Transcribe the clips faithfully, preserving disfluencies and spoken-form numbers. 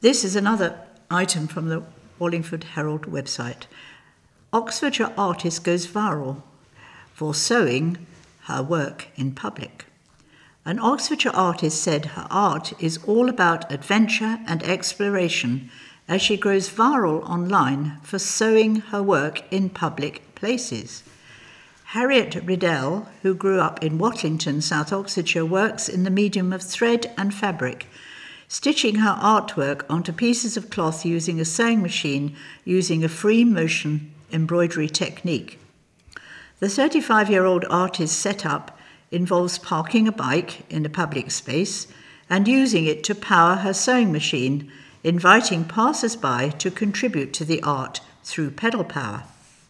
This is another item from the Wallingford Herald website. Oxfordshire artist goes viral for sewing her work in public. An Oxfordshire artist said her art is all about adventure and exploration as she grows viral online for sewing her work in public places. Harriet Riddell, who grew up in Watlington, South Oxfordshire, works in the medium of thread and fabric, stitching her artwork onto pieces of cloth using a sewing machine using a free motion embroidery technique. The thirty-five-year-old artist's setup involves parking a bike in a public space and using it to power her sewing machine, inviting passers-by to contribute to the art through pedal power.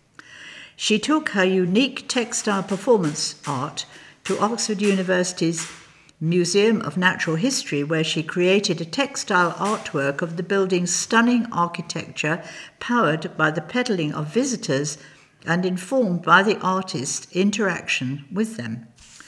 She took her unique textile performance art to Oxford University's Museum of Natural History, where she created a textile artwork of the building's stunning architecture, powered by the pedaling of visitors and informed by the artist's interaction with them.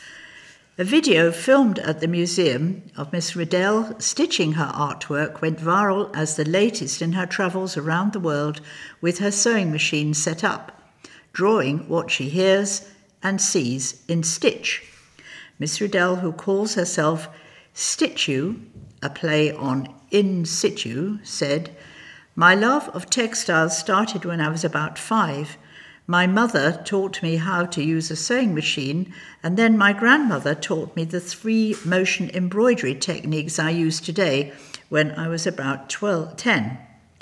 A video filmed at the museum of Miss Riddell stitching her artwork went viral as the latest in her travels around the world with her sewing machine set up, drawing what she hears and sees in stitch. Miss Riddell, who calls herself Stitchu, a play on in situ, said, "My love of textiles started when I was about five. My mother taught me how to use a sewing machine, and then my grandmother taught me the three motion embroidery techniques I use today when I was about twelve, ten.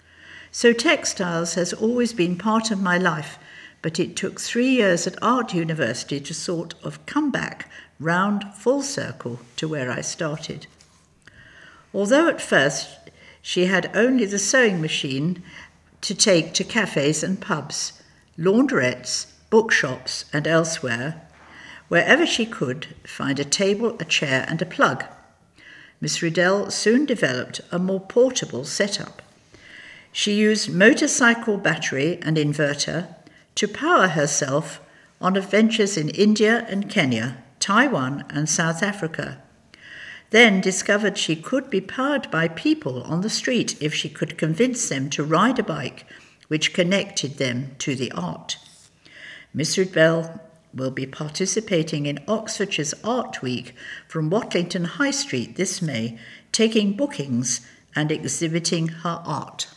So textiles has always been part of my life, but it took three years at Art University to sort of come back round full circle to where I started." Although at first she had only the sewing machine to take to cafes and pubs, laundrettes, bookshops and elsewhere, wherever she could find a table, a chair and a plug, Miss Riddell soon developed a more portable setup. She used motorcycle battery and inverter to power herself on adventures in India and Kenya, Taiwan and South Africa, then discovered she could be powered by people on the street if she could convince them to ride a bike, which connected them to the art. Miss Riddell will be participating in Oxfordshire's Art Week from Watlington High Street this May, taking bookings and exhibiting her art.